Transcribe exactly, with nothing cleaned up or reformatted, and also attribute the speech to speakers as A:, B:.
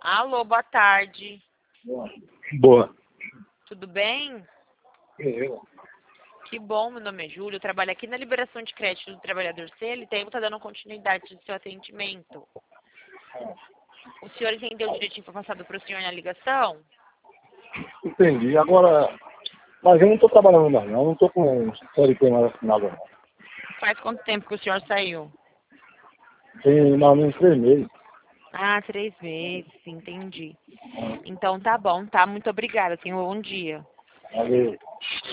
A: Alô, boa tarde.
B: Boa.
A: Tudo bem?
B: Eu.
A: Que bom, meu nome é Júlio. Eu trabalho aqui na liberação de crédito do trabalhador C L T e está dando continuidade do seu atendimento. O senhor entendeu direitinho que foi passado para o senhor na ligação?
B: Entendi. Agora, mas eu não estou trabalhando mais não, eu não estou com C L T mais assinado não.
A: Faz quanto tempo que o senhor saiu?
B: Tem mais ou menos três meses.
A: Ah, três meses, entendi. Então tá bom, tá? Muito obrigada. Tenha um bom dia.
B: Valeu.